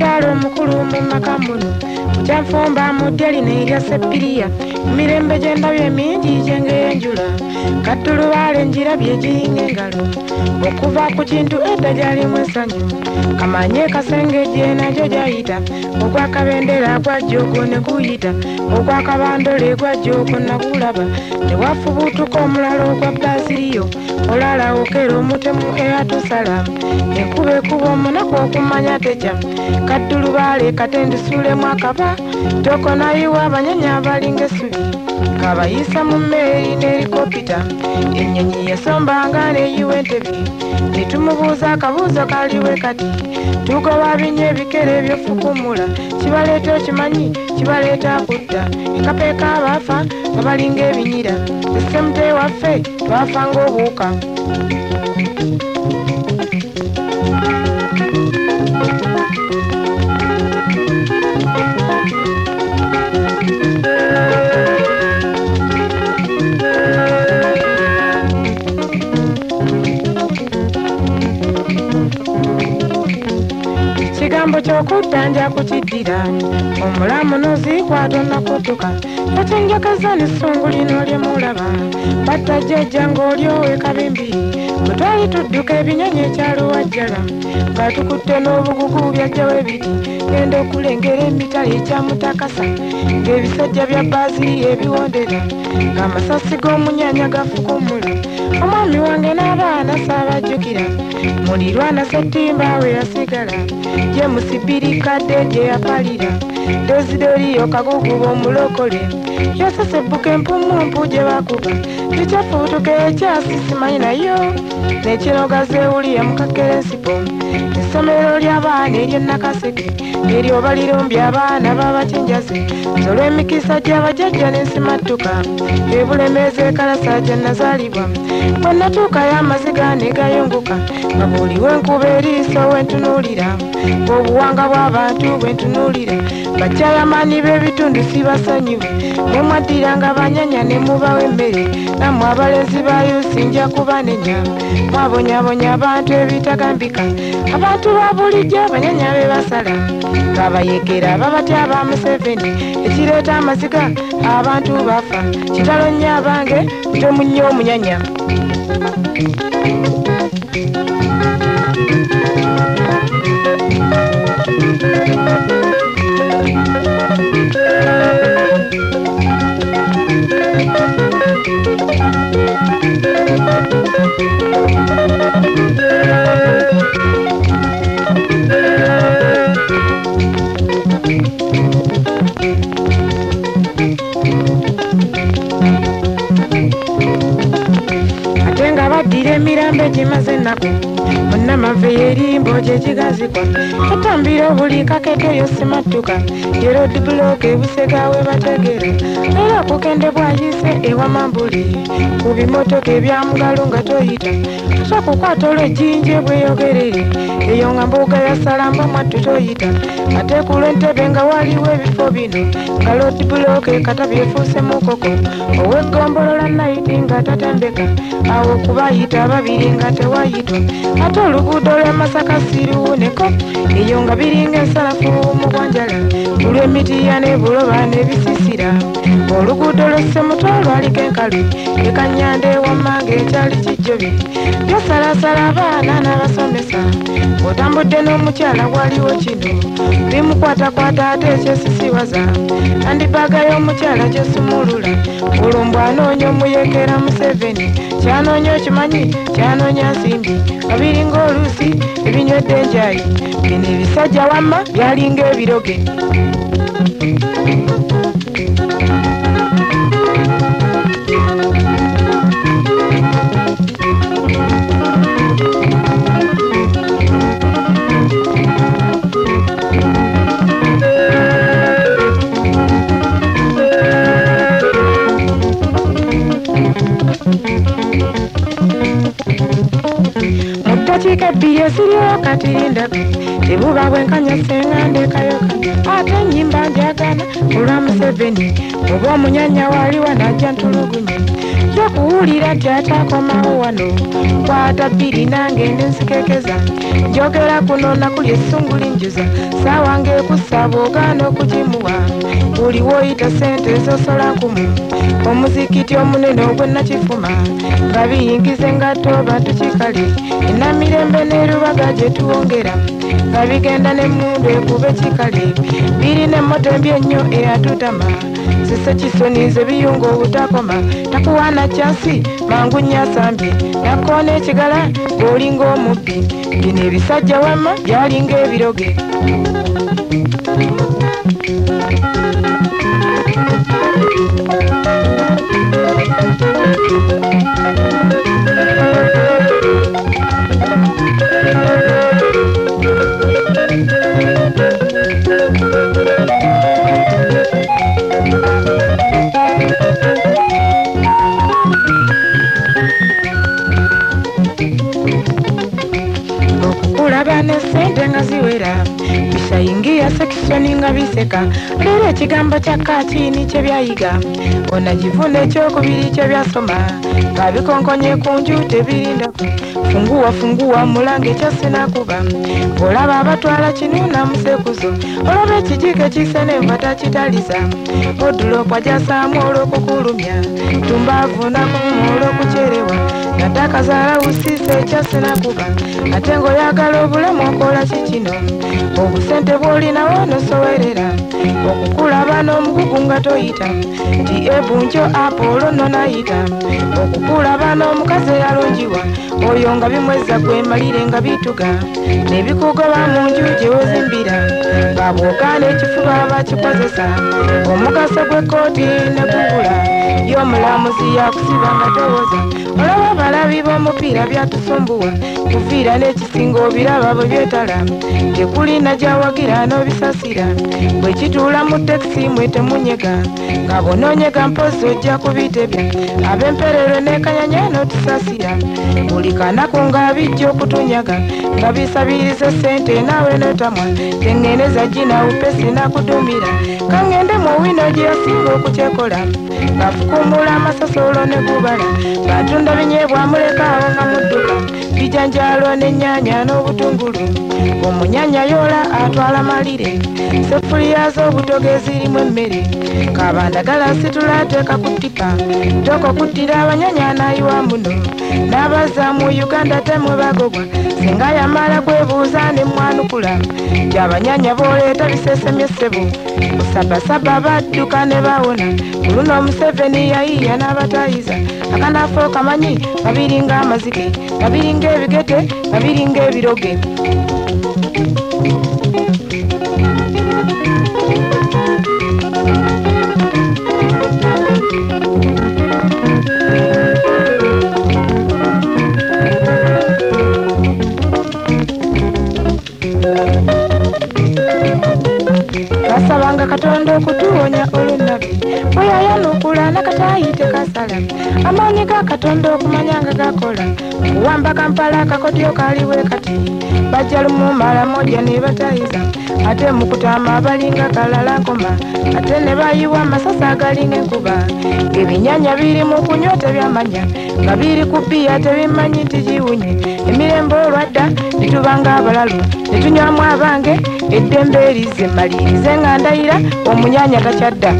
mukyalo omukulu mu maka muno kyanfumba mu ddya erya Sepiriya mirembe gye ndabye mingi gyeng'enjula kattulubaale njirabye giringa engalo okuva ku kintu edda gyalimu essanyu kamanye kasengejje nagyo gyayita ogwakabendera gwajjoko ne guyita ogwakabandole gwajjoko nagulaba tewafubutuka omulala ogwa Baziliyo olala okera omutemu eyatusala enkuba ekuba omunaku okumanya teca kattulubaale katendisulemu akaba tokonayiwa abanyanya abalinga essubi kabayisa mu mmeeri n'erikopita ennyonyi yasombanga neeyiwa entebe netumubuuza akabuuzo kaliwe kati tugoba binyo ebikere ebyofukumula kibaleeta okimanyi kibaleeta kutta ekapeeka abaafa nga balinga ebinyira essemute waffe twafa ng'obuuka ekigambo ky'okutta nja kukiddira omulamu n'oziikwata onakutuka yatenjakaza n'essungu lino lyemulaba batta jjajja ng'olyowe kabimbi bwe twali tudduka ebinyonyi ekyaluwajjala nga tukutte n'obugugu byajjawo ebiti genda okulengera emitala ekyamutakasa ng'ebisajja bya Baziliyo ebiwondera ng'amasasi g'omunyanya gafukumula omwami wange n'abaana saabajjukira mulirwana Settimba we yasigala gye musibirikadde gye yapalira Desideriyo kaguguba omulokole yasesebbuka empumumpu gye bakuba ekyafubutuka ekyasisimanyi nayo n'ekinoga zeewuliya mukakerensipo essomero ly'abaana ery'ennakaseke eryo balirumbye abaana babakinjaze olw'emikisa gy'abajjajja n'ensimattuka ebulemeezi ekalasa gye nazaalibwa bwe natuukayo amaziga ne gayunguka nga buuliwo enkuba eriiso wentunuulira obuwanga bw'abantu bwentunuulira bakyayamaani b'ebitundu sibasonyiwe ne mwaddiranga banyanya ne mubawa emmere nammwe abalenzi ba yusi nja kubanenya mwabonyabonya abantu ebitagambika abantu ba bulijjo abanyanya be basala ng'abayekera babatya aba Museveni ekireeta amaziga abantu bafa kitalo nnyo abange mutemu nnyo omunyanya ate nga baddira emirambo gimaze ennaku munnamave yerimbo gye gigazikwa katambira obuli kakeddeyo simattuka ye roadblock ebusega we bategera era kukende bwayise ewa Mambuli ku bimotoka ebyamugalo nga toyita tosokukwata olw'ejjinja bweyogerere eyo nga mbuga yasalamba mwattu toyita ate ku lw'entebe nga waliwo ebifo bino nga roadblock kata byefuuse mukoko ow'eggombolola nayiti nga tatambeka awo kubayita babiri nga tewayitwa ate oluguudo lw'e Masaka siruwuneko eyo nga biringa ensalafu mu Bwanjala olw'emitiya n'ebuloba n'ebisisira oluguudo lw'Essemuto lwaliko enkalu ekanyanda ewammange ekyali kijjobi byosalasala abaana n'abasomesa otambudde n'omukyala waliwo kino bimukwatakwata ate ekyesisiwaza andibaaga y'omukyala gyesumulula olwo mbw anoonya omuyekera Museveni kyanoonya okimanyi kyanoonya nsimbi abiringa oluusi ebinywedde enjayi bino ebisajja wamma byalinga ebiroge Muttakiika ebbiri eziriwo katirindako tebuba bwenkanya sengande kayoka ate ennyimba njagana olwa Museveni oba omunyanya waliwa najja ntulugunye nja kuwulira gyatakomawo wano kwata bbiri nange nensikekeza njogera kuno nakulya essungu linjuza saawange ekussa bw'ogaana okugimuwa buli woyita sente zosola kumu omuzikiti omunene ogwennakifuma nga biyingiza engatto bantu kikale enamirembe n'erubaga gye tuwongera nga bigenda n'emmundu ekube kikale birina emmoto embi ennyo eyatutama zise kisoni ze biyunga obutakoma takuwaana kyansi mangu nnyasambye nakkoona ekigala ng'olinga omubbi bino ebisajja wamma byalinga ebiroge okulaba ne sente nga ziwera bisayingiya sekisoni nga biseka leero ekigambo kya kaatini kye byayiga onagivuna ekyokubiri kye byasoma nga bikonkonye ku nju tebirindako funguwa mulange kyasinakuba olaba abatwala kinuna musekuzo olaba ekijiko ekisene batakitaliza odulopwa gyasaamu olw'okukulumya tumbaavunakumu olw'okucerewa nataka zaala usise ekyasinakuba ate ng'oyagala obulamu okola kikino obusente bw'olinawo nosowerera okukulaba n'omugugu nga toyita nti ebunjo apolo nonayita okukulaba n'omukazi eyalungiwa oyo nga bimweza gwemalire nga bituga nebikugoba mu nju gye wezimbira nga bw'ogaana ekifuba bakikozesa omugaso gw'ekkooti ne gubula y'omulamuzi yakusiba nga towoza olaba abalabi b'omupiira byatusumbuwa kuviira n'ekisinga obiraba bwe byetala tekulina gyawagira n'obisasira bwe kituula mu tekisi mwe temunyega nga bw'onoonyega mpozi ojja kubitebya ab'emperero n'ekanyanya n'otusasira buli kanaku nga bijja okutunyaga nga bisabiriza sente naawe n'otamwa teŋŋeneza gina upesi nakudumira kangende mu wino gye yasinga okukyekola ngafukumula amasasolo ne gubala batunda binyeebwa muleka awo nga mudduka bijanjalo n'ennyanya n'obutungulu omunyanya yoola atwala malire sefuliya z'obutoge zirimu emmere kabandagala situla ateeka ku ttipa toko kuttira abanyanya n'ayiwa muno n'abaza mu uganda temwe bagogwa singa yamala kwebuuza ne mwanukula gy'abanyanya booleeta bisesemye ssebo kusabasaba badduka ne bawona oluno Museveni yayiya n'abatayiza akanafo kamanyi babiringa amazike babiringa ebigete babiringa ebiroge basabanga Katonda okutuwonya olunabi bwe yayanukula nakatayite kasala amaanyi ga Katonda okumanya nga gakola kuwamba Kampala akakotyo kaliwe kati bajja lumumala moja ne batayiza ate mukutama abalinga kalala nkoma ate ne bayiwa amasasa agalinga enkuba ng'ebinyanya biri mu kunywa tebyamanya nga biri ku bbiya tebimanyi nti giwunye emirembe olwadda netubanga abalalu netunywamu abange eddembe erize malirize nga ndayira omunyanya takyadda